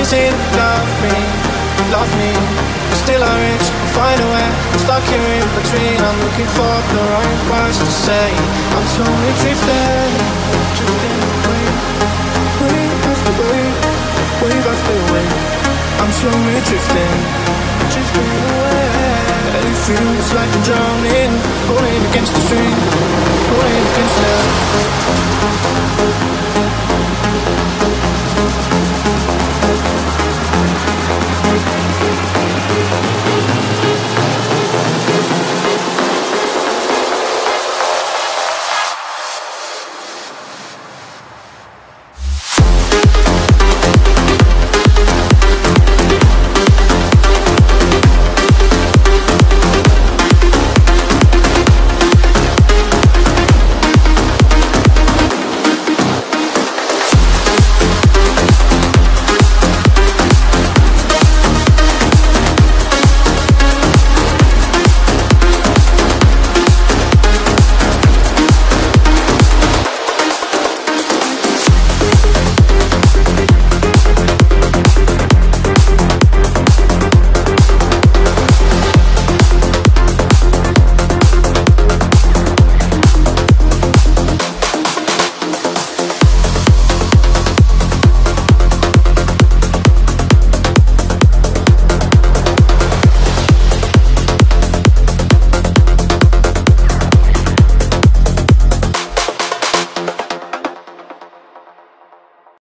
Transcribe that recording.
say that love me. Still I reach, find a way. I'm stuck here in between. I'm looking for the right words to say. I'm totally drifting away, wave after wave, wave after wave. I'm slowly drifting away. It feels like I'm drowning, pulling against the stream, pulling against the